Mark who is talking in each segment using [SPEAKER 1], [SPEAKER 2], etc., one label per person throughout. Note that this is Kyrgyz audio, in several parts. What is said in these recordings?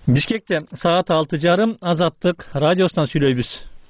[SPEAKER 1] Бишкекте саат 6:30 Азаттык радиосунан сүйлөйбүз.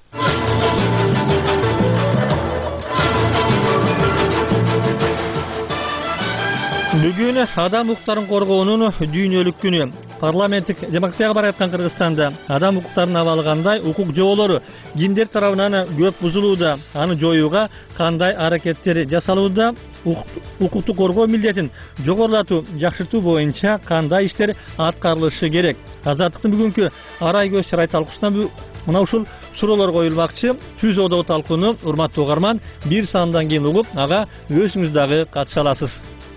[SPEAKER 1] Бүгүн адам укуктарын коргоонун дүйнөлүк күнү. Парламенттик демократияга бара жаткан Кыргызстанда адам укуктарын абалгандай укук жоболору кимдер тарабынан көп бузулууда, аны жоюуга кандай аракеттер жасалууда, укукту коргоо милдетин жогорулатуу, жакшыртуу боюнча кандай иштер аткарылышы керек. Азаттыктын бүгүнкү арай көз чарай талкуусуна мына ушул суроолор коюлмакчы. Түз одо талкууну урматтуу угарман бир сандан кийин угуп, ага өзүңүз дагы катыша аласыз.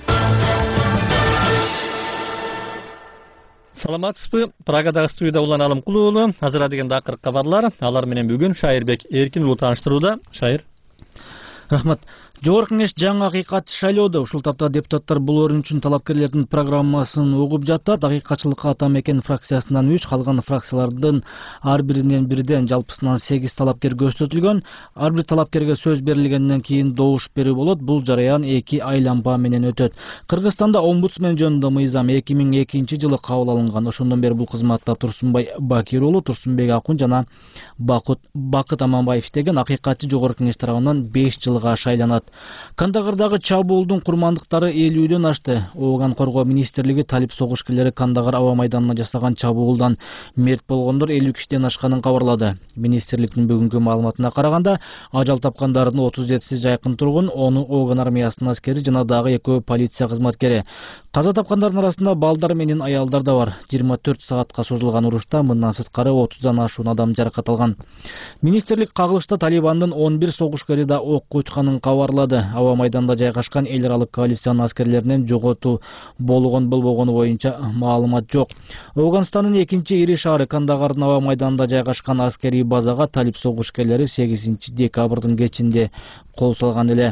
[SPEAKER 1] Саламатсызбы? Прагадагы студияда Улан Алымкулуу уулу. Азыр дегенде акыркы кабарлар. Алар менен бүгүн Шайырбек Эркин уулу тааныштырууда. Шайыр.
[SPEAKER 2] Рахмат. Жогорку кеңеш жаңы акыйкатчы шайлоодо. Ушул тапта депутаттар бул орун үчүн талапкерлердин программасын угуп жатат. Акыйкатчылыкка Ата Мекен фракциясынан 3, калган фракциялардын ар биринен жалпысынан 8 талапкер көрсөтүлгөн. Ар бир талапкерге сөз берилгенден кийин добуш берүү болот. Бул жараян 2 айланма менен өтөт. Кыргызстанда омбудсмен жөнүндө мыйзам 2002 жылы кабыл алынган. Ошондон бери бул кызматта Турсунбай Бакир уулу, Турсунбек Акун жана Бакыт Аманбаев иштеген. Акыйкатчы жогорку кеңеш тарабынан 5 жылга шайланат. Кандагардагы чабуулдун курмандыктары 50-дөн ашты. Ооган коргоо министрлиги талип согушкерлери Кандагар аба майданына жасаган чабуулдан мерт болгондор 50 кишиден ашканын кабарлады. Министрликтин бүгүнкү маалыматына караганда, ажал тапкандардын 37си жайкын тургун, 10 Ооган армиясынын аскери жана дагы 2 полиция кызматкери. Каза тапкандардын арасында балдар менен аялдар да бар. 24 саатка созулган урушта мындан сырткары 30дан ашуун адам жаракат алган. Министрлик кагылышта Талибандын 11 согушкери да окко учканын кабарлады. Аба майданда жайгашкан эл аралык коалициянын аскерлеринен жоготуу болбогону боюнча маалымат жок. Ауганстандын экинчи ири шаары Кандагардын аба майданында жайгашкан аскерий базага талип согушкерлери 8 декабрдын кечинде кол салган эле.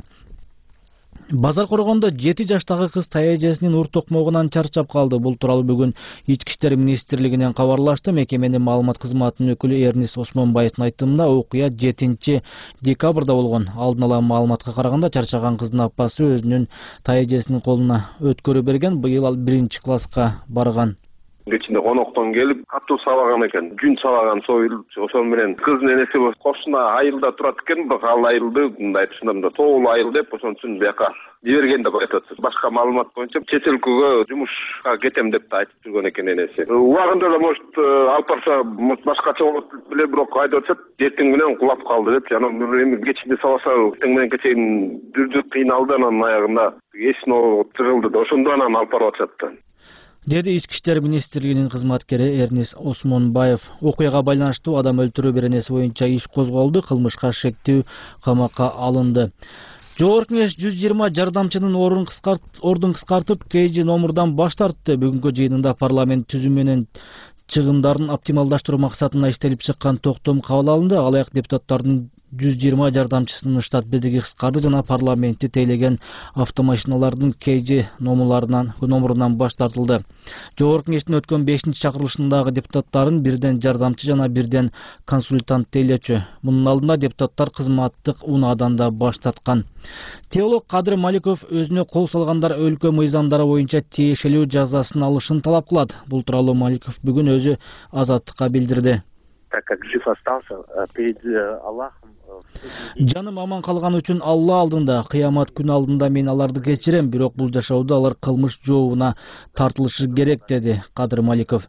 [SPEAKER 2] Базар коргондо 7 жаштагы кыз таяжесинин ур токмогунан чарчап калды. Бул тууралуу бүгүн Ички иштер министрлигинен кабарлашты. Мекеменин маалымат кызматынын өкүлү Эрнис Осмонбаевдин айтымында окуя 7 декабрда болгон. Алдын ала маалыматка караганда чарчаган кыздын апасы өзүнүн таяжесинин колуна өткөрү берген. Быйыл ал 1-класска барган.
[SPEAKER 3] Кечинде коноктон келип катуу сабаган экен. Күн сабаган союлуп, ошол менен кыздын энеси кошуна айылда турат экен, бирок ал айылды мындай айтышында тоолуу айыл деп, ошон үчүн бияка жиберген деп айтат. Башка маалымат боюнча чет өлкөгө жумушка кетем деп да айтып жүргөн экен энеси. Убагында да может алып барса башкача болот беле, бирок айдап атат, эртең менен кулап калды деп. Жана эми кечинде сабаса эртең менен кечейин жүрдү, кыйналды, анан аягында эсин тыгылды да, ошондо анан алып барып атышат.
[SPEAKER 2] Деди Ички иштер министрлигинин кызматкери Эрнис Осмонбаев. Окуяга байланыштуу адам өлтүрүү беренеси боюнча иш козголду, кылмышка шектүү камакка алынды. Жогорку кеңеш 120 жардамчынын ордун кыскартып, KG номурдан баш тартты. Бүгүнкү жыйынында парламент түзүү менен чыгымдарын оптималдаштыруу максатында иштелип чыккан токтом кабыл алынды. Алаяк депутаттардын 120 жардамчысынын штат бирдиги кыскарды жана парламентти тейлеген автомашиналардын KG номурунан баш тартылды. Жогорку кеңештин өткөн 5-чакырылышындагы депутаттарын бирден жардамчы жана бирден консультант тейлечү. Мунун алдында депутаттар кызматтык унаадан да баш тарткан. Теолог Кадыр Маликов өзүнө кол салгандар өлкө мыйзамдары боюнча тиешелүү жазасын алышын талап кылат. Бул тууралуу Маликов бүгүн өзү Азаттыкка билдирди.
[SPEAKER 4] Так как жив остался перед Аллахом.
[SPEAKER 2] Жаным аман калган үчүн Алла алдында, кыямат күнү алдында мен аларды кечирем, бирок бул жашоодо алар кылмыш жообуна тартылышы керек, деди Кадыр Маликов.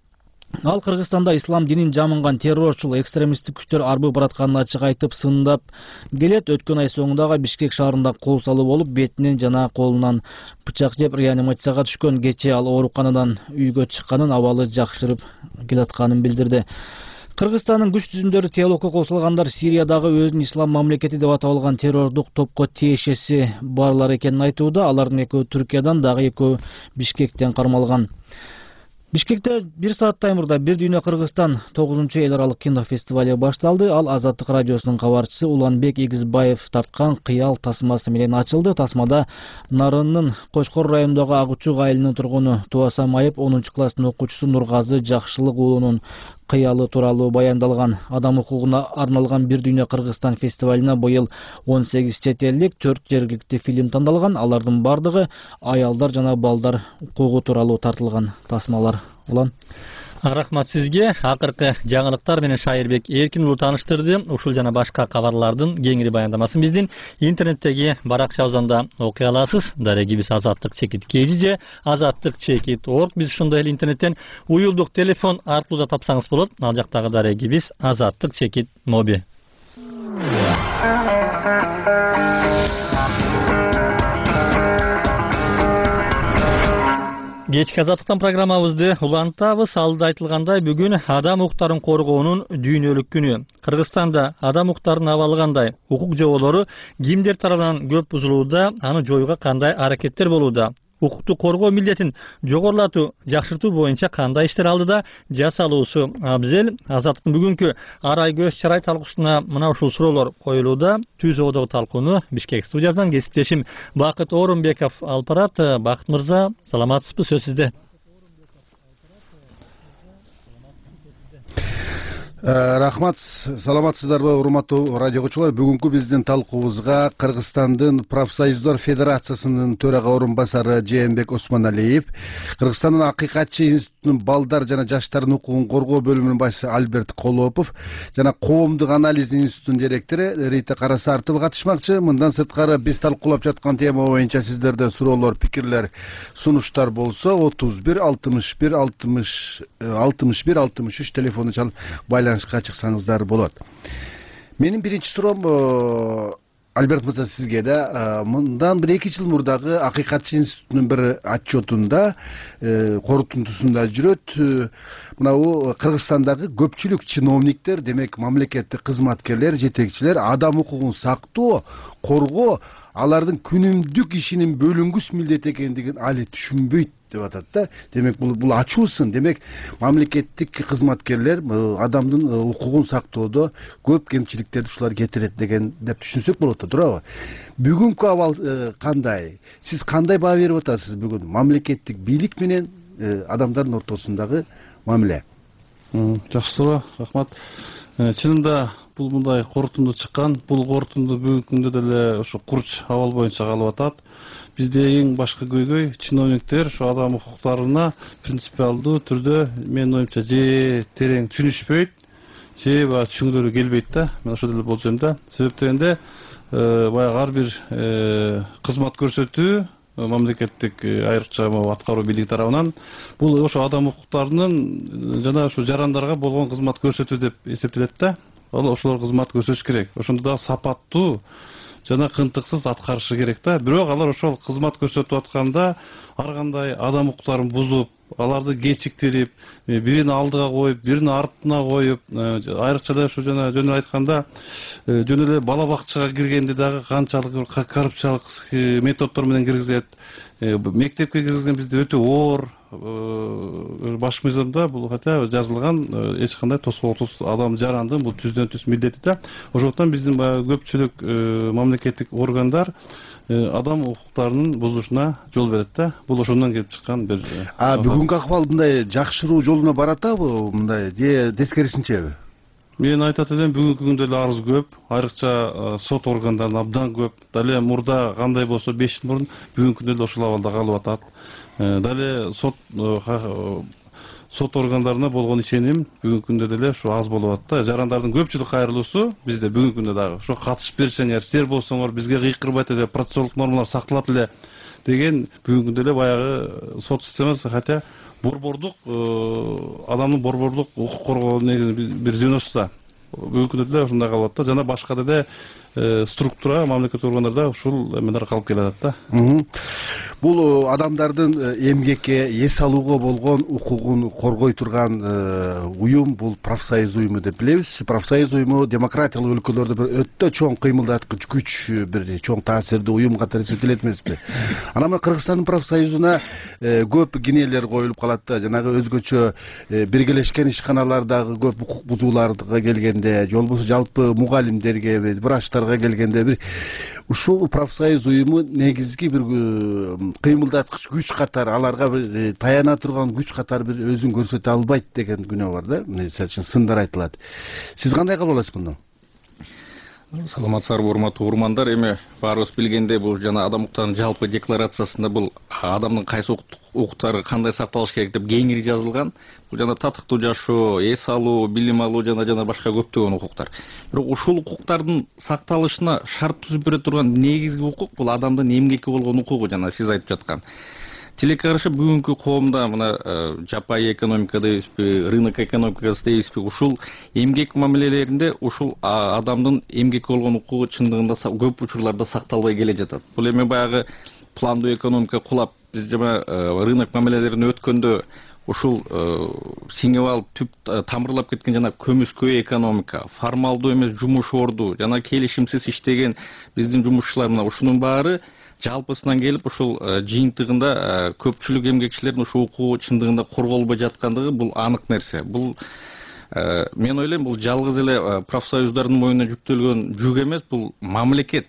[SPEAKER 2] Ал Кыргызстанда ислам динин жамынган террорчул экстремисттик күчтөр арбы баратканын ачык айтып сындап келет. Өткөн ай соңундагы Бишкек шаарында кол салуу болуп, бетинен жана колунан бычак жеп реанимацияга түшкөн. Кечээ ал ооруканадан үйгө чыкканын, абалы жакшырып келатканын билдирди. Кыргызстандын күч түзүмдөрү теологко кол салгандар Сириядагы өзүн ислам мамлекети деп атап алган террордук топко тиешеси барлар экенин айтууда. Алардын экөө Түркиядан, дагы экөө Бишкектен кармалган. Бишкекте 1 сааттай мурда Бир дүйнө Кыргызстан 9-чу эл аралык кинофестивали башталды. Ал Азаттык радиосунун кабарчысы Уланбек Игизбаев тарткан кыял тасмасы менен ачылды. Тасмада Нарынын Кочкор районундагы Агучук айылынын тургуну Туаса Майып 10-класстын окуучусу Нургазы Жакшылык уулунун кыялы тууралуу баяндалган. Адам укугуна арналган Бир дүйнө Кыргызстан фестивалына быйыл 18 чет элдик, 4 жергиликтүү фильм тандалган. Алардын бардыгы аялдар жана балдар укугу тууралуу тартылган тасмалар. улан.
[SPEAKER 1] Рахмат сизге. Акыркы жаңылыктар менен Шайырбек Эркин уулу тааныштырды. Ушул жана башка кабарлардын кеңири баяндамасын биздин интернеттеги баракчабыздан да окуй аласыз. Дарегибиз Азаттык чекит kg же Азаттык чекит org. Биз ошондой эле интернеттен уюлдук телефон аркылуу да тапсаңыз болот. Ал жактагы дарегибиз Азаттык чекит моби. Кечки Азаттыктан программабызды улантабыз. Алда айтылгандай, бүгүн адам укуктарын коргоонун дүйнөлүк күнү. Кыргызстанда адам укуктарын абалгандай укук жоболору кимдер тарабынан көп бузулууда, аны жоюуга кандай аракеттер болууда? Укукту коргоо милдетин жогорулатуу, жакшыртуу боюнча кандай иштер алдыда жасалуусу абзел? Азаттыктын бүгүнкү арай көз чарай талкуусуна мына ушул суроолор коюлууда. Түз одогу талкууну Бишкек студиясынан кесиптешим Бакыт Орунбеков алып барат. Бакыт мырза, саламатсызбы? Сөз сизде.
[SPEAKER 5] Рахмат, саламатсыздарбы урматтуу радио көчүлөр. Бүгүнкү биздин талкуубузга Кыргызстандын профсоюздар федерациясынын төрага орун басары Жээнбек Осмоналиев, Кыргызстандын Акыйкатчы институтунун балдар жана жаштардын укугун коргоо бөлүмүнүн башчысы Альберт Колопов жана коомдук анализ институтунун директору Рита Карасартова катышмакчы. Мындан сырткары биз талкуулап жаткан тема боюнча сиздерде суроолор, пикирлер, сунуштар болсо 31 61 61 63 телефону чалып байланышка чыксаңыздар болот. Менин биринчи суроом Альберт мырза сизге да. Мындан 1-2 жыл мурдагы Акыйкатчы институтунун бир отчетунда, корутундусунда жүрөт. Мынау Кыргызстандагы көпчүлүк чиновниктер, демек мамлекеттик кызматкерлер, жетекчилер адам укугун сактоо, коргоо, алардын күнүмдүк ишинин бөлүнгүс милдет экендигин али түшүнбөйт деп атат да. Демек бул ачуу сын. Демек мамлекеттик кызматкерлер адамдын укугун сактоодо көп кемчиликтерди ушулар кетирет деген деп түшүнсөк болот да, туурабы? Бүгүнкү абал кандай? Сиз кандай баа берип атасыз бүгүн мамлекеттик бийлик менен адамдардын ортосундагы мамиле?
[SPEAKER 6] Жакшы суроо, рахмат. Чынында бул мындай корутунду чыккан. Бул корутунду бүгүнкү күндө деле ошо курч абал боюнча калып атат. Бизде эң башкы көйгөй чиновниктер ошо адам укуктарына принципиалдуу түрдө менин оюмча же терең түшүнүшпөйт, же баягы түшүнгүлөрү келбейт да. Мен ошол эле болжойм да. Себеп дегенде баягы ар бир кызмат көрсөтүү мамлекеттик айрыкча аткаруу бийлиги тарабынан бул ошо адам укуктарынын жана ошо жарандарга болгон кызмат көрсөтүү деп эсептелет да. Ошолор кызмат көрсөтүш керек. Ошондо да сапаттуу жана кынтыксыз аткарышы керек да. Бирок алар ошол кызмат көрсөтүп атканда ар кандай адам укуктарын бузуп, аларды кечиктирип, бирин алдыга коюп, бирин артына коюп, айрыкча эле ушу жана жөн эле айтканда жөн эле бала бакчага киргенде дагы канчалык коррупциялык методдор менен киргизет. Мектепке киргизген бизде өтө оор, баш мыйзамда бул хотя жазылган эч кандай тоскоолсуз адам жарандын бул түздөн түз милдети да. Ошондуктан биздин көпчүлүк мамлекеттик органдар адам укуктарынын бузулушуна жол берет да. Бул ошондон келип чыккан бир.
[SPEAKER 5] Бүгүнкү акыбал мындай жакшыруу жолуна баратабы, мындай же тескерисинчеби?
[SPEAKER 6] Мен айтат элем, бүгүнкү күндө эле арыз көп, айрыкча сот органдарынан абдан көп. Дале мурда кандай болсо 5 жыл мурун бүгүнкү күндө эле ошол абалда калып атат. Дале сот органдарына болгон ишеним бүгүнкү күндө деле ушу аз болуп атат да. Жарандардын көпчүлүк кайрылуусу бизде бүгүнкү күндө дагы ошо катышып берсеңер, силер болсоңор бизге кыйкырбайт эле, процессуалдык нормалар сакталат эле деген бүгүнкү күндө эле баягы сот системасы хотя борбордук адамдын борбордук укук коргоо бир звеносу бүгүнкү күндө деле ушундай калып атат да. Жана башка деле структура мамлекеттик органдарда ушул эмелер калып келатат да.
[SPEAKER 5] Бул адамдардын эмгекке, эс алууга болгон укугун коргой турган уюм, бул профсоюз уюму деп билебиз. Профсоюз уюму демократиялык өлкөлөрдө бир өтө чоң кыймылдаткыч күч, бир чоң таасирдүү уюм катары эсептелет эмеспи? Анан Кыргызстандын профсоюзуна көп кинелер коюлуп калат да. Жанагы өзгөчө биргелешкен ишканалардагы көп укук бузууларга келгенде, же болбосо жалпы мугалимдерге, врачтарга келгенде бир ушул профсоюз уюму негизги бир кыймылдаткыч күч катары, аларга бир таяна турган күч катары бир өзүн көрсөтө албайт деген күнөө бар да. Мисалы үчүн сындар айтылат. Сиз кандай кабыл аласыз муну?
[SPEAKER 7] Саламатсыздарбы, урматтуу угармандар. Эми баарыбыз билгендей, бул жана адам укуктарынын жалпы декларациясында бул адамдын кайсы укуктары кандай сакталыш керек деп кеңири жазылган. Бул жана татыктуу жашоо, эс алуу, билим алуу жана башка көптөгөн укуктар. Бирок ушул укуктардын сакталышына шарт түзүп бере турган негизги укук бул адамдын эмгекке болгон укугу, жана сиз айтып жаткан. Тилекке каршы бүгүнкү коомдо мына жапайы экономика дейбизби, рынок экономикасы дейбизби, ушул эмгек мамилелеринде ушул адамдын эмгекке болгон укугу чындыгында көп учурларда сакталбай келе жатат. Бул эми баягы пландуу экономика кулап, биз жана рынок мамилелерин өткөндө ушул сиңип алып түп тамырлап кеткен жана көмүскө экономика, формалдуу эмес жумуш орду, жана келишимсиз иштеген биздин жумушчулар, мына ушунун баары жалпысынан келип ушул жыйынтыгында көпчүлүк эмгекчилердин ушул укугу чындыгында корголбой жаткандыгы бул анык нерсе. Бул мен ойлойм, бул жалгыз эле профсоюздардын мойнуна жүктөлгөн жүк эмес, бул мамлекет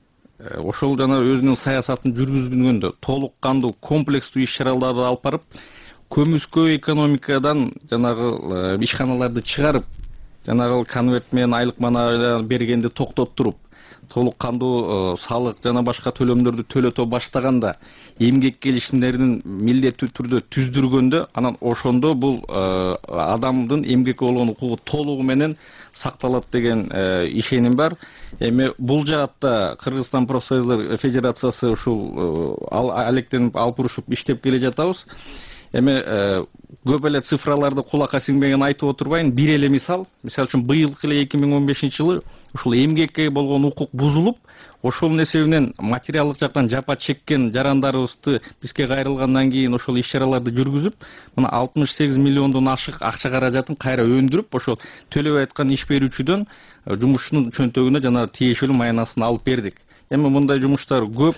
[SPEAKER 7] ошол жана өзүнүн саясатын жүргүзгөндө толук кандуу комплекстүү иш чараларды алып барып, көмүскө экономикадан жанагы ишканаларды чыгарып, жанагы конверт менен айлык мана бергенди токтотуруп, толук кандуу салык жана башка төлөмдөрдү төлөтө баштаганда, эмгек келишимдерин милдеттүү түрдө түздүргөндө, анан ошондо бул адамдын эмгекке болгон укугу толугу менен сакталат деген ишеним бар. Эми бул жаатта Кыргызстан профсоюздар федерациясы ушул алектенип алып урушуп иштеп келе жатабыз. Эми көп эле цифраларды кулакка сиңбеген айтып отурбайын. Бир эле мисал үчүн быйылкы эле 2015-жылы ушул эмгекке болгон укук бузулуп, ошонун эсебинен материалдык жактан жапа чеккен жарандарыбызды бизге кайрылгандан кийин ошол иш чараларды жүргүзүп, мына 68 миллиондон ашык акча каражатын кайра өндүрүп, ошол төлөбөй аткан иш берүүчүдөн жумушчунун чөнтөгүнө жана тиешелүү маянасын алып бердик. Эми мындай жумуштар көп.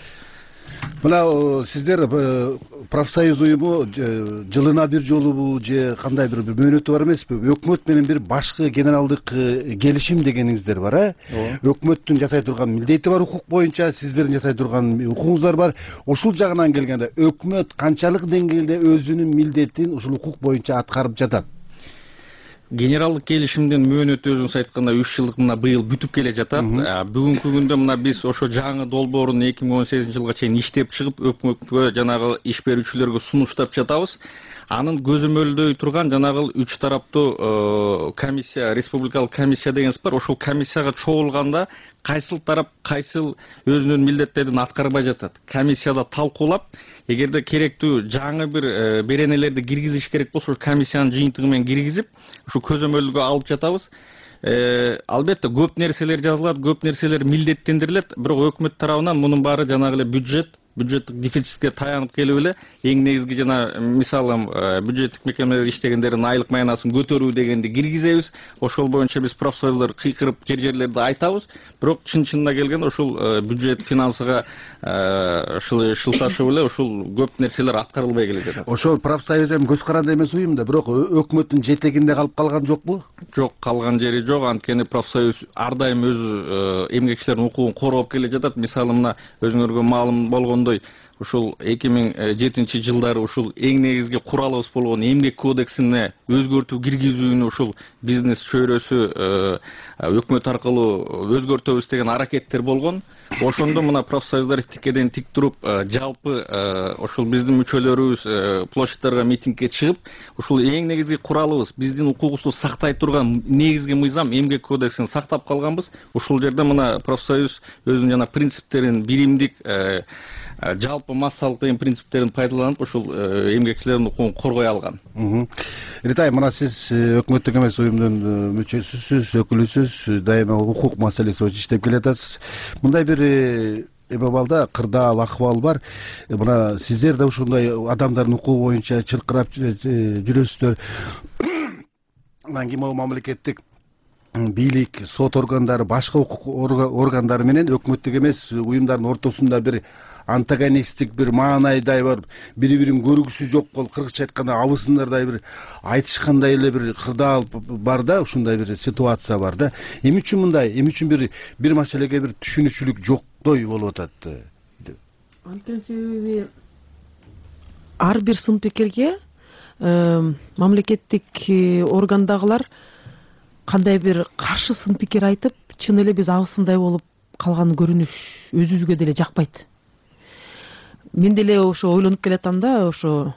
[SPEAKER 5] Мына сиздер профсоюз уюму жылына бир жолубу же кандай бир мөөнөтү бар эмеспи? Өкмөт менен бир башкы генералдык келишим дегениңиздер бар, Өкмөттүн жасай турган милдети бар укук боюнча, сиздердин жасай турган укугуңуздар бар. Ушул жагынан келгенде өкмөт канчалык деңгээлде өзүнүн милдетин ушул укук боюнча аткарып жатат?
[SPEAKER 7] Генералдык келишимдин мөөнөтү өзүңүз айткандай 3 жылдык мына быйыл бүтүп келе жатат. Бүгүнкү күндө мына биз ошо жаңы долбоорун 2018-жылга чейин иштеп чыгып, өкмөткө жанагы иш берүүчүлөргө сунуштап жатабыз. Анын көзөмөлдөй турган жанагы 3 тараптуу комиссия, республикалык комиссия дегенс бар. Ошол комиссияга чогулганда кайсыл тарап кайсыл өзүнүн милдеттерин аткарбай жатат. Комиссияда талкуулап, эгерде керектүү жаңы бир беренелерди киргизиш керек болсо, комиссиянын жыйынтыгы менен киргизип, ушу көзөмөлгө алып жатабыз. Албетте көп нерселер жазылат, көп нерселер милдеттендирилет, бирок өкмөт тарабынан мунун баары жанагы эле бюджеттик дефицитке таянып келип эле, эң негизги жана мисалы бюджеттик мекемелер иштегендердин айлык маянасын көтөрүү дегенди киргизебиз. Ошол боюнча биз профсоюздар кыйкырып жерлерди айтабыз, бирок чын-чынына келгенде ушул бюджет финансыга шылташып эле ушул көп нерселер аткарылбай келе жатат.
[SPEAKER 5] Ошол профсоюз эми көз каранды эмес уюм да, бирок өкмөттүн жетегинде калып калган жокпу?
[SPEAKER 7] Жок, калган жери жок. Анткени профсоюз ар дайым өз эмгекчилердин укугун коргоп келе жатат. Мисалы мына өзүңөргө маалым болгондой, ушул 2007-жылдары ушул эң негизги куралыбыз болгон эмгек кодексине өзгөртүү киргизүүнү ушул бизнес чөйрөсү өкмөт аркылуу өзгөртөбүз деген аракеттер болгон. Ошондо мына профсоюздар тикеден тик туруп, жалпы ушул биздин мүчөлөрүбүз площадьтарга митингге чыгып, ушул эң негизги куралыбыз, биздин укугубузду сактай турган негизги мыйзам эмгек кодексин сактап калганбыз. Ушул жерде мына профсоюз өзүнүн жана принциптерин, биримдик, жалпы массалык деген принциптерин пайдаланып, ушул эмгекчилердин укугун коргой алган.
[SPEAKER 5] Ритай, мына сиз өкмөттүк эмес уюмдун мүчөсүсүз, өкүлүсүз, дайыма укук маселеси боюнча иштеп келатасыз. Мындай бир эми абалда кырдаал акыбал бар. Мына сиздер да ушундай адамдардын укугу боюнча чыркырап жүрөсүздөр. Анан кийин мамлекеттик бийлик, сот органдары, башка укук органдары менен өкмөттүк эмес уюмдардын ортосунда бир антагонисттик бир маанайдай бар, бири-бирин көргүсү жок болуп, кыргызча айтканда абысындардай бир айтышкандай эле бир кырдаал бар да, ушундай бир ситуация бар да. Эмне үчүн мындай? Эмне үчүн бир маселеге бир түшүнүчүлүк жоктой болуп атат?
[SPEAKER 8] Анткени себеби ар бир сын пикирге мамлекеттик органдагылар кандай бир каршы сын пикир айтып, чын эле биз абысындай болуп калган көрүнүш өзүбүзгө деле жакпайт. Мен деле ошо ойлонуп келатам да, ошо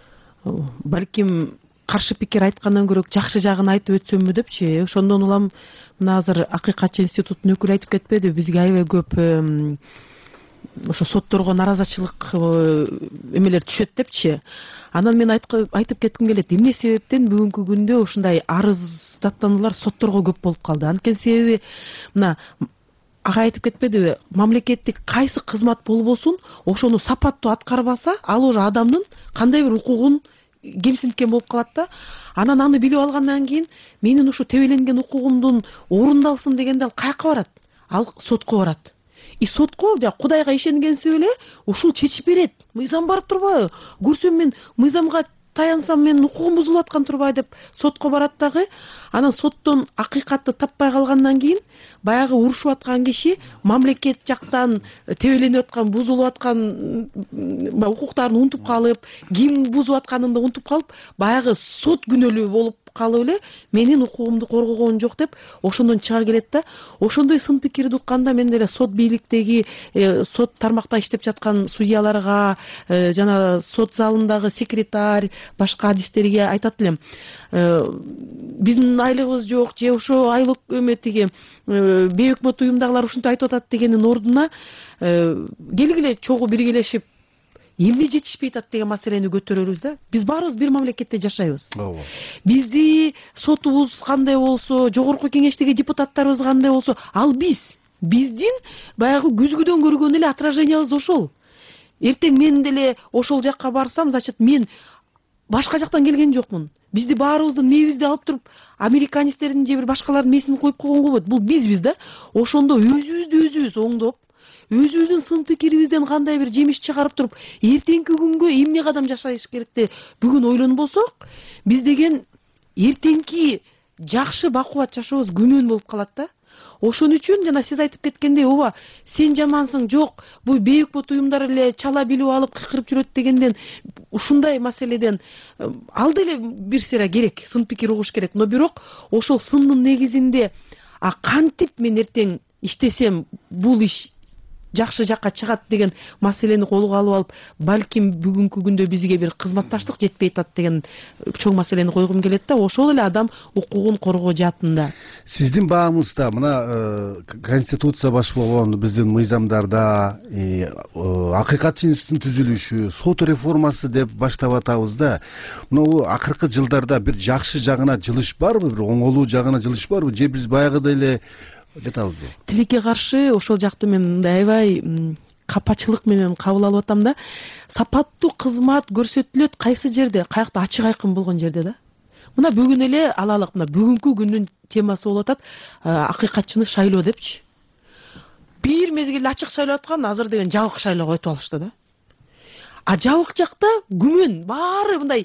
[SPEAKER 8] балким каршы пикир айткандан көрө жакшы жагын айтып өтсөмбү депчи. Ошондон улам мына азыр Акыйкатчы институтунун өкүлү айтып кетпеди, бизге аябай көп ошо сотторго наразычылык эмелер түшөт депчи. Анан мен айтып кетким келет, эмне себептен бүгүнкү күндө ушундай арыздаттануулар сотторго көп болуп калды. Анткени себеби мына ага айтып кетпедиби, мамлекеттик кайсы кызмат болбосун, ошону сапаттуу аткарбаса, ал уже адамдын кандай бир укугун кемсинткен болуп калат да. Анан аны билип алгандан кийин менин ушу тебеленген укугумдун орундалсын дегенде ал каяка барат? Ал сотко барат. И сотко Кудайга ишенгенсип эле ушул чечип берет. Мыйзам бар турбайбы? Көрсөм мен мыйзамга таянсам менин укугум бузулуп аткан турбайбы деп сотко барат дагы. Анан соттон акыйкатты таппай калгандан кийин баягы урушуп аткан киши мамлекет жактан тебеленип аткан, бузулуп аткан укуктарын унутуп калып, ким бузуп атканын да унутуп калып, баягы сот күнөөлүү болуп калып эле менин укугумду коргогон жок деп ошондон чыга келет да. Ошондой сын пикирди укканда мен деле сот бийликтеги сот тармакта иштеп жаткан судьяларга, жана сот залындагы секретарь, башка адистерге айтат элем. Биздин айлыгыбыз жок, же ошо айлык эметиги бейөкмөт уюмдагылар ушинтип айтып атат дегенин ордуна келгиле чогуу биргелешип эмне жетишпей атат деген маселени көтөрөлүбүз да. Биз баарыбыз бир мамлекетте жашайбыз. Бизди сотубуз кандай болсо, жогорку кеңештеги депутаттарыбыз кандай болсо, ал биздин баягы күзгүдөн көргөн эле отражениябыз ошол. Эртең мен деле ошол жакка барсам, значит мен башка жактан келген жокмун. Бизди баарыбыздын мээбизди алып туруп, американецтердин же бир башкалардын мээсин коюп койгонго болбойт. Бул бизбиз да. Ошондо өзүбүз оңдоп, өзүбүздүн сын пикирибизден кандай бир жемиш чыгарып туруп, эртеңки күнгө эмне кадам жашаш керекти бүгүн ойлонбосок, биз деген эртеңки жакшы бакубат жашообуз күмөн болуп калат да. Ошон үчүн жана сиз айтып кеткендей, ооба, сен жамансың, жок, бул бейөкмөт уюмдар эле чала билип алып кыйкырып жүрөт дегенден, ушундай маселеден ал деле бир сыйра керек, сын пикир угуш керек. Но бирок ошол сындын негизинде кантип мен эртең иштесем бул иш жакшы жакка чыгат деген маселени колго алып алып, балким бүгүнкү күндө бизге бир кызматташтык жетпей атат деген чоң маселени койгум келет да. Ошол эле адам укугун коргоо жаатында.
[SPEAKER 5] Сиздин баамызда мына конституция баш болгон биздин мыйзамдарда Акыйкатчы институтунун түзүлүшү, сот реформасы деп баштап атабыз да. Мына акыркы жылдарда бир жакшы жагына жылыш барбы, бир оңолуу жагына жылыш барбы, же биз баягыдай эле жатабызбы?
[SPEAKER 8] Тилекке каршы ошол жакты мен мындай аябай капачылык менен кабыл алып атам да. Сапаттуу кызмат көрсөтүлөт кайсы жерде? Каякта ачык айкын болгон жерде да. Мына бүгүн эле алалык, мына бүгүнкү күндүн темасы болуп атат акыйкатчыны шайлоо депчи. Бир мезгилде ачык шайлап аткан, азыр деген жабык шайлоого өтүп алышты да. Жабык жакта күмөн баары мындай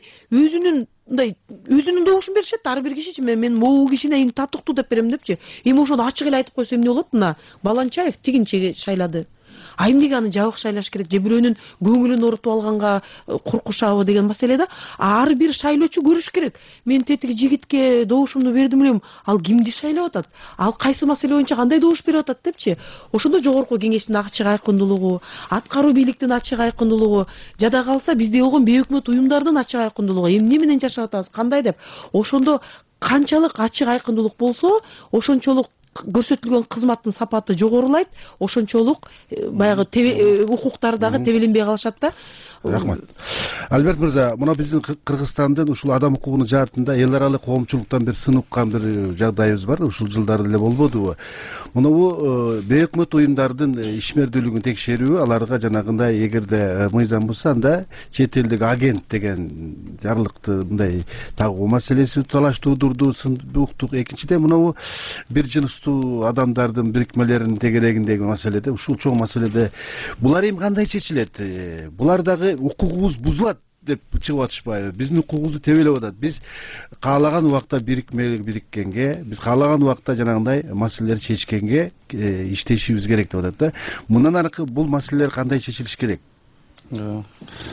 [SPEAKER 8] өзүнүн добушун беришет. Ар бир кишичи мен могу кишине эң татыктуу деп берем депчи. Эми ошону ачык эле айтып койсо эмне болот? Мына Баланчаев тигинчи шайлады. Эмнеге аны жабык шайлаш керек? Же бирөөнүн көңүлүн орутуп алганга коркушабы деген маселе да. Ар бир шайлоочу көрүш керек. Мен тетиги жигитке добушумду бердим элем, ал кимди шайлап атат? Ал кайсы маселе боюнча кандай добуш берип атат депчи. Ошондо жогорку кеңештин ачык айкындуулугу, аткаруу бийликтин ачык айкындуулугу, жада калса бизде болгон бейөкмөт уюмдардын ачык айкындуулугу, эмне менен жашап атабыз, кандай деп. Ошондо канчалык ачык айкындуулук болсо, ошончолук көрсөтүлгөн кызматтын сапаты жогорулайт, ошончолук баягы укуктар дагы тебеленбей калышат да.
[SPEAKER 5] Рахмат. Альберт мырза, мына биздин Кыргызстандын ушул адам укугунун жаатында эл аралык коомчулуктан бир сын уккан бир жагдайыбыз бар, ушул жылдары эле болбодубу? Мына бул бейөкмөт уюмдардын ишмердүүлүгүн текшерүү, аларга жанагындай эгерде мыйзам бузса, анда чет элдик агент деген жарлыкты мындай тагуу маселеси талаш туудурду, сын уктук. Экинчиден мына бул бир жыныстуу адамдардын бирикмелеринин тегерегиндеги маселеде, ушул чоң маселеде булар эми кандай чечилет? Булар дагы укугубуз бузулат деп чыгып атышпайбы? Биздин укугубузду тебелеп атат. Биз каалаган убакта бириккенге, биз каалаган убакта жанагындай маселелерди чечкенге иштешибиз керек деп атат да. Мындан аркы бул маселелер кандай чечилиш керек?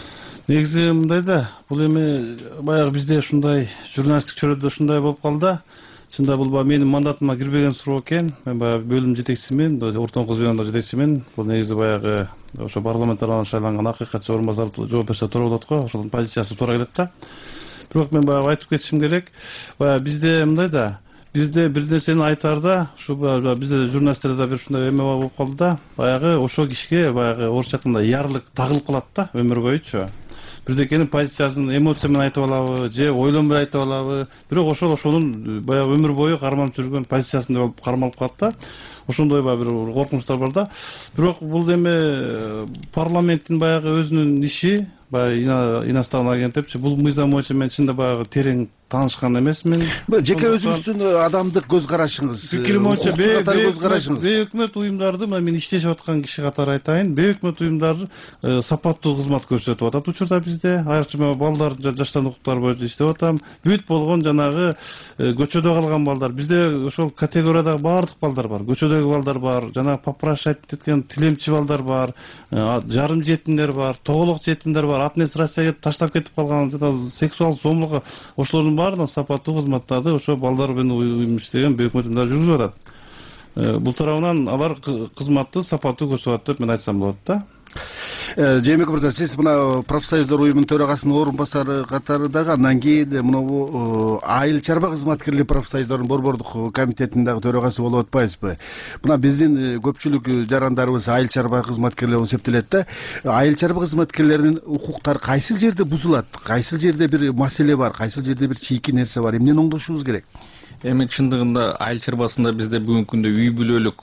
[SPEAKER 6] негизи мындай да, бул эми баягы бизде ушундай журналисттик чөйрөдө ушундай болуп калды да. Чында бул баягы менин мандатыма кирбеген суроо экен. Мен баягы бөлүм жетекчисимин, ортоңку звенодо жетекчисимин. Бул негизи баягы ошо парламенттен шайланган акыйкатчы орун басары жооп берсе туура болот го, ошонун позициясы туура келет да. Бирок мен баягы айтып кетишим керек. Баягы бизде мындай да, бизде бир нерсени айтаарда, ушу бизде журналисттерде бир ушундай эме болуп калды да. Баягы ошол кишиге баягы орусча айтканда ярлык тагылып калат да, өмүр боючу. Бирдекенин позициясын эмоция менен айтып алабы, же ойлонбой айтып алабы. Бирок ошонун баягы өмүр бою карманып жүргөн позициясында болуп кармалып калат да. Ошондой баягы бир коркунучтар бар да. Бирок бул эми парламенттин баягы өзүнүн иши, баягы иностранный агент депчи, бул мыйзам боюнча мен чында баягы терең таанышкан эмесмин.
[SPEAKER 5] Жеке өзүңүздүн адамдык көз карашыңыз,
[SPEAKER 6] пикирим боюнча
[SPEAKER 5] бейөкмөт
[SPEAKER 6] бейөкмөт уюмдарды мен иштешип аткан киши катары айтайын, бейөкмөт уюмдар сапаттуу кызмат көрсөтүп атат учурда бизде. Айрыкча балдар жаштардын укуктары боюнча иштеп атам. Бүт болгон жанагы көчөдө калган балдар, бизде ошол категориядагы баардык балдар бар. Көчөдөгү балдар бар, жанагы попрошать эткен тилемчи балдар бар, жарым жетимдер бар, тоголок жетимдер бар, ат энеси Россияга таштап кетип калган, жана сексуал зомбулукка ошолордун баарына сапаттуу кызматтарды ошо балдар менен уюм иштеген бейөкмөт уюмдар жүргүзүп атат. Бул тарабынан алар кызматты сапаттуу көрсөтүп атат деп мен айтсам болот да.
[SPEAKER 5] Жээнбек мырза, сиз мына профсоюздар уюмунун төрагасынын орун басары катары дагы, андан кийин мына айыл чарба кызматкерлери профсоюздарынын борбордук комитетинин дагы төрагасы болуп атпайсызбы? Мына биздин көпчүлүк жарандарыбыз айыл чарба кызматкерлери болуп эсептелет да. Айыл чарба кызматкерлеринин укуктары кайсыл жерде бузулат? Кайсыл жерде бир маселе бар? Кайсыл жерде бир чийки нерсе бар? Эмнени оңдошубуз керек?
[SPEAKER 7] Эми чындыгында айыл чарбасында бизде бүгүнкү күндө үй бүлөлүк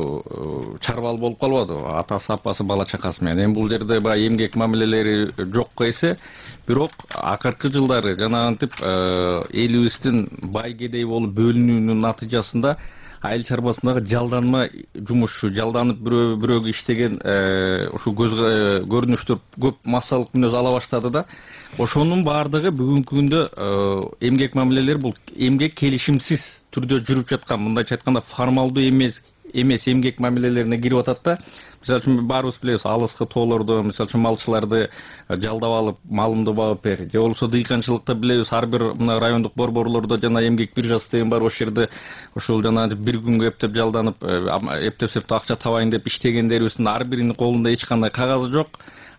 [SPEAKER 7] чарбал болуп калбады. Атасы, апасы, бала чакасы менен. Эми бул жерде баягы эмгек мамилелери жокко эсе, бирок акыркы жылдары жанагынтип элибиздин бай кедей болуп бөлүнүүнүн натыйжасында айыл чарбасындагы жалданма жумушчу, жалданып бирөөгө иштеген ушу көрүнүштөр көп массалык мүнөз ала баштады да. Ошонун баардыгы бүгүнкү күндө эмгек мамилелери бул эмгек келишимсиз түрдө жүрүп жаткан, мындайча айтканда формалдуу эмес эмгек мамилелерине кирип атат да. Мисалы үчүн баарыбыз билебиз, алыскы тоолордо мисалы үчүн малчыларды жалдап алып, малымды багып бер. Же болбосо дыйканчылыкта билебиз, ар бир мына райондук борборлордо жана эмгек биржасы деген бар, ошол жерде ошол жана бир күнгө эптеп жалданып, эптеп акча табайын деп иштегендерибиздин ар биринин колунда эч кандай кагазы жок.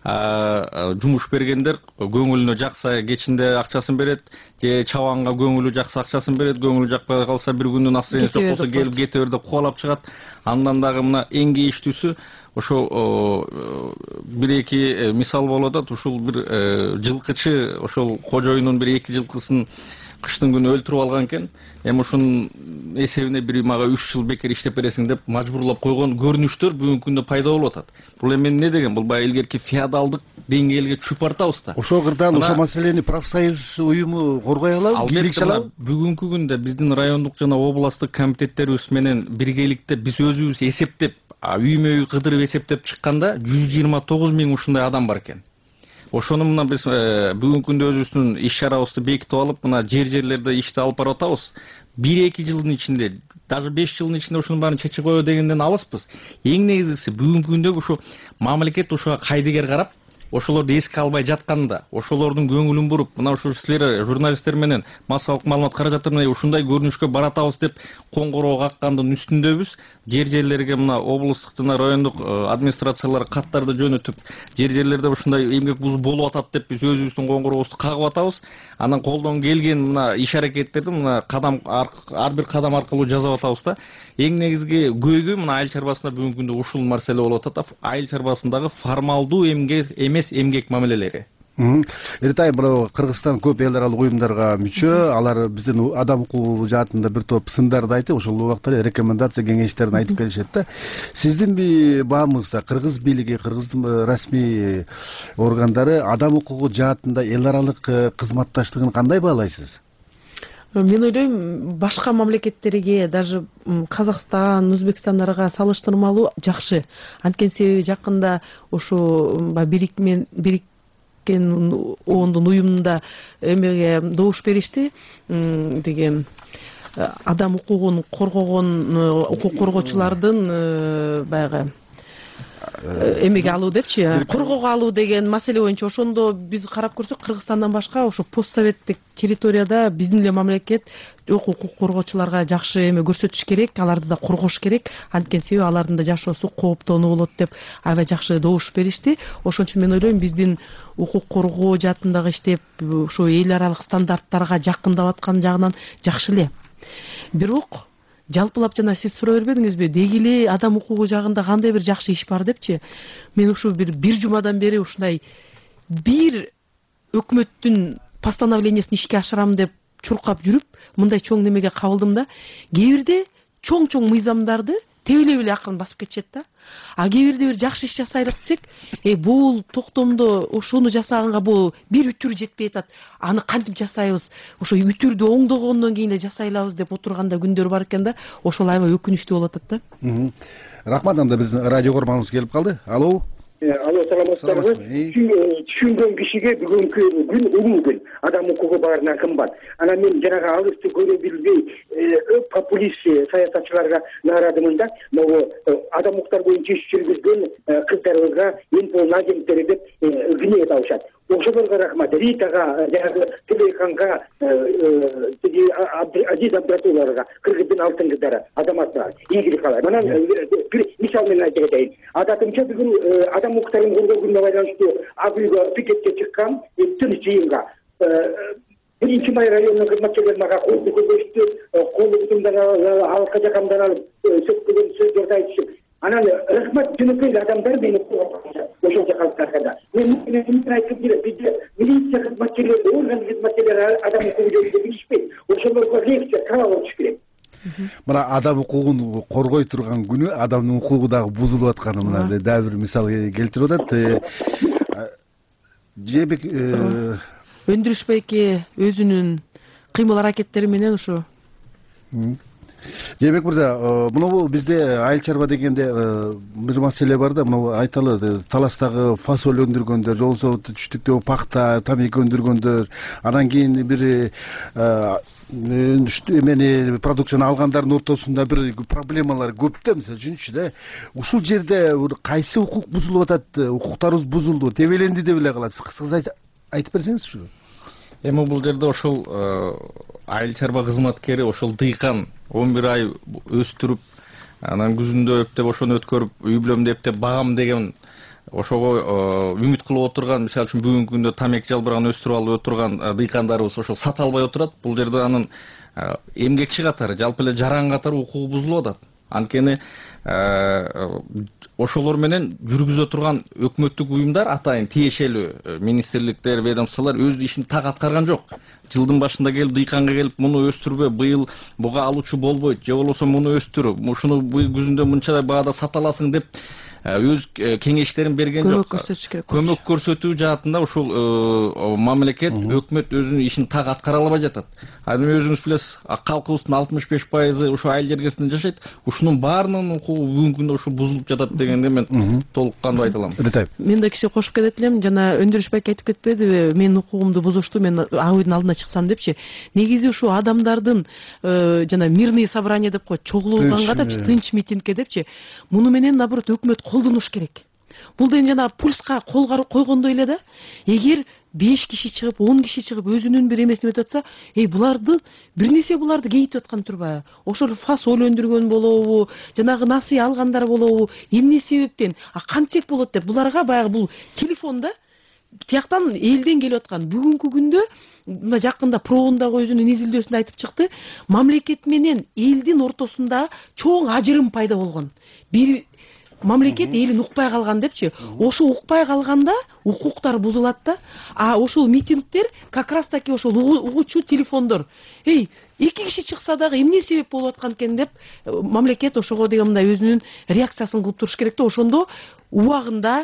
[SPEAKER 7] Жумуш бергендер көңүлүнө жакса кечинде акчасын берет, же чабанга көңүлү жакса акчасын берет, көңүлү жакпай калса бир күндүн настроенияси жок болсо келип кете бер деп кубалап чыгат. Андан дагы мына эң кейиштүүсү ошол бир эки мисал болуп атат. Ушул бир жылкычы ошол кожоюнун бир эки жылкысын кыштын күнү өлтүрүп алган экен. Эми ушунун эсебине бир мага 3 жыл бекер иштеп бересиң деп мажбурлап койгон көрүнүштөр бүгүнкү күндө пайда болуп атат. Бул эми эмне деген? Бул баягы илгерки феодалдык деңгээлге чүйүп баратабыз да.
[SPEAKER 5] Ошол кырдан ошол маселени профсоюз уюму коргой алабы, бийликчи алабы?
[SPEAKER 7] Бүгүнкү күндө биздин райондук жана областтык комитеттерибиз менен биргеликте биз өзүбүз эсептеп, үймө үй кыдырып эсептеп чыкканда 129 миң ушундай адам бар экен. Ошону мына биз бүгүнкү күндө өзүбүздүн иш чарабызды бекитип алып, мына жерлерде ишти алып барып атабыз. 1-2 жылдын ичинде, даже 5 жылдын ичинде ушунун баарын чечип коё дегенден алыспыз. Эң негизгиси бүгүнкү күндө ушу мамлекет ушуга кайдыгер карап, ошолорду эске албай жатканда, ошолордун көңүлүн буруп, мына ушу силер журналисттер менен массалык маалымат каражаттары менен ушундай көрүнүшкө баратабыз деп коңгуроо каккандын үстүндөбүз. Жерлерге мына облустук жана райондук администрациялар каттарды жөнөтүп, жерлерде ушундай эмгек бузуу болуп атат деп биз өзүбүздүн коңгурообузду кагып атабыз. Анан колдон келген мына иш аракеттерди мына ар бир кадам аркылуу жасап атабыз да. Эң негизги көйгөй мына айыл чарбасында бүгүнкү күндө ушул маселе болуп атат. Айыл чарбасындагы формалдуу эмес эмгек мамилелери.
[SPEAKER 5] Эртай, мына Кыргызстан көп эл аралык уюмдарга мүчө, алар биздин адам укугу жаатында бир топ сындарды айтып, ошол убакта эле рекомендация кеңештерин айтып келишет да. Сиздин баамыңызда кыргыз бийлиги, кыргыздын расмий органдары адам укугу жаатында эл аралык кызматташтыгын кандай баалайсыз?
[SPEAKER 8] Мен ойлойм, башка мамлекеттерге, даже Казакстан, Өзбекстандарга салыштырмалуу жакшы. Анткени себеби жакында ушу Бириккен оондун уюмунда эмеге добуш беришти, деген адам укугун коргогон укук коргоочулардын баягы эмеге алуу депчи коргоого алуу деген маселе боюнча ошондо биз карап көрсөк Кыргызстандан башка ошо постсоветтик территорияда биздин эле мамлекет жок укук коргоочуларга жакшы эме көрсөтүш керек, аларды да коргош керек, анткени себеби алардын да жашоосу кооптонуу болот деп аябай жакшы добуш беришти. Ошон үчүн мен ойлойм биздин укук коргоо жаатындагы иштеп ошо эл аралык стандарттарга жакындап аткан жагынан жакшы эле. Бирок жалпылап жана сиз сурай бербедиңизби, деги эле адам укугу жагында кандай бир жакшы иш бар депчи. Мен ушу бир жумадан бери ушундай бир өкмөттүн постановлениясын ишке ашырам деп чуркап жүрүп, мындай чоң немеге кабылдым да, кээ бирде чоң мыйзамдарды тебелеп эле акырын басып кетишет да. А кээ бирде бир жакшы иш жасайлык десек, бул токтомдо ошону жасаганга бул бир үтүр жетпей атат. Аны кантип жасайбыз? Ошо үтүрдү оңдогондон кийин эле жасай алабыз деп отурганда күндөр бар экен да. Ошол аябай өкүнүчтүү болуп атат да.
[SPEAKER 5] Рахмат, анда биздин радио көрманыбыз келип калды. Алло.
[SPEAKER 9] Алло, саламатсыздарбы? Түшүнгөн кишиге бүгүнкү күн улуу күн. Адам укугу баарынан кымбат. Анан мен жанагы алысты көрө билбей популист саясатчыларга нааразымын да. Могу адам укуктар боюнча иш жүргүзгөн кыздарыбызга энпол агенттери деп күнөө табышат. Ошолорго рахмат. Ритага, жанагы Тилейханга, Азиз Абдратуловага, Кыргыздын алтын кыздары, Азаматга ийгилик каалайм. Анан бир мисал менен айта кетейин. Адатымча бүгүн адам укуктарын коргоо күнүнө байланыштуу ак үйгө пикетке чыккан тыныч жыйынга 1-Май районунун кызматчылары мага кол көрсөтүштү, кол бутумдан алыкка жакамдан алып сөккөн сөздөрдү айтышып. Анан рахмат жөнөкөй адамдар мени ошончо калыптарда. Мен айтып жүрөм, бизде милиция кызматчылары, орган кызматчылары адам укугу жөнүндө билишпейт. Ошолорго лекция талап болуш керек.
[SPEAKER 5] Мына адам укугун коргой турган күнү адамдын укугу дагы бузулуп атканы мына дагы бир мисал келтирип атат. Жебек
[SPEAKER 8] Өндүрүш байке өзүнүн кыймыл аракеттери менен ушу.
[SPEAKER 5] Жебек мырза, мына бизде айыл чарба дегенде бир маселе бар да, мына айталы таластагы фасоль өндүргөндөр, жолсо түштүктө пакта, тамеки өндүргөндөр, анан кийин бир эмени продукцияны алгандардын ортосунда бир проблемалар көп да, мисалы үчүнчү да. Ушул жерде кайсы укук бузулуп атат, укуктарыбыз бузулду, тебеленди деп эле калат. Кыскасы айтып берсеңиз ушу.
[SPEAKER 7] Эми бул жерде ошол айыл чарба кызматкери, ошол дыйкан 11 ай өстүрүп, анан күзүндө эптеп ошону өткөрүп, үй бүлөмдү эптеп багам деген ошого үмүт кылып отурган, мисалы үчүн бүгүнкү күндө тамеки жалбырагын өстүрүп алып отурган дыйкандарыбыз ошол сата албай отурат. Бул жерде анын эмгекчи катары, жалпы эле жаран катары укугу бузулуп атат. Анткени ошолор менен жүргүзө турган өкмөттүк уюмдар, атайын тиешелүү министрликтер, ведомстволор өз ишин так аткарган жок. Жылдын башында келип дыйканга келип муну өстүрбө, быйыл буга алуучу болбойт, же болбосо муну өстүр, ушуну күзүндө мынча баада сата аласың деп өз кеңештерин берген жок. Көмөк көрсөтүү жаатында ушул мамлекет, өкмөт өзүнүн ишин так аткара албай жатат. Анан өзүңүз билесиз, калкыбыздын 65% ушу айыл жергесинде жашайт. Ушунун баарынын укугу бүгүнкү күндө ушу бузулуп жатат дегенде мен толук кандуу айта алам.
[SPEAKER 8] Мен да кичине кошуп кетет элем. Жана Өндүрүш байке айтып кетпедиби, менин укугумду бузушту, мен ак үйдүн алдына чыксам депчи. Негизи ушу адамдардын жана мирный собрание деп коет, чогулганга депчи, тынч митингке депчи. Муну менен наоборот өкмөт колдонуш керек. Бул деген жана пульска кол койгондой эле да. Эгер 5 киши чыгып, 10 киши чыгып өзүнүн бир эмесин өтүп атса, буларды бир нерсе буларды кейитип аткан турбайбы? Ошол фасоль өндүргөн болобу, жанагы насый алгандар болобу, эмне себептен, кантип болот деп буларга баягы бул телефонда тияктан элден келип аткан. Бүгүнкү күндө мына жакында прогондагы өзүнүн изилдөөсүндө айтып чыкты, мамлекет менен элдин ортосунда чоң ажырым пайда болгон. Бир мамлекет элин укпай калган депчи. Ошо укпай калганда укуктар бузулат да. А ошол митингдер как раз таки ошол угуучу телефондор. 2 киши чыкса дагы эмне себеп болуп аткан экен деп мамлекет ошого деген мындай өзүнүн реакциясын кылып туруш керек да. Ошондо убагында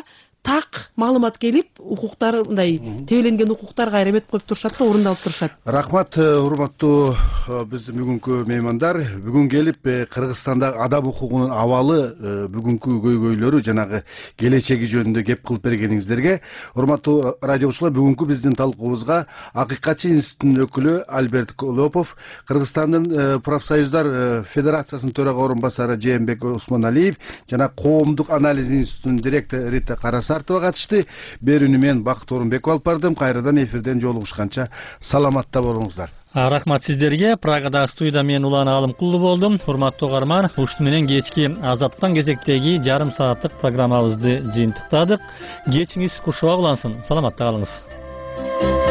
[SPEAKER 8] так маалымат келип укуктар мындай тебеленген укуктар кайра эметип коюп турушат да орундалып турушат.
[SPEAKER 5] Рахмат, урматтуу биздин бүгүнкү меймандар. Бүгүн келип Кыргызстандагы адам укугунун абалы, бүгүнкү көйгөйлөрү, жанагы келечеги жөнүндө кеп кылып бергениңиздерге. Урматтуу радиочулар, бүгүнкү биздин талкуубузга Акыйкатчы институтунун өкүлү Альберт Колопов, Кыргызстандын профсоюздар федерациясынын төрага орун басары Жээнбек Осмоналиев жана Коомдук анализ институтунун директору Рита Карасартова катышты. Берүүнү мен Бакыт Орунбеков алып бардым. Кайрадан эфирден жолугушканча саламатта болуңуздар.
[SPEAKER 1] Рахмат сиздерге. Прагадагы студияда мен Улан Алымкулов болдум. Урматтуу угарман, ушуну менен кечки Азаттыктан кезектеги жарым сааттык программабызды жыйынтыктадык. Кечиңиз кушуа улансын. Саламатта калыңыз.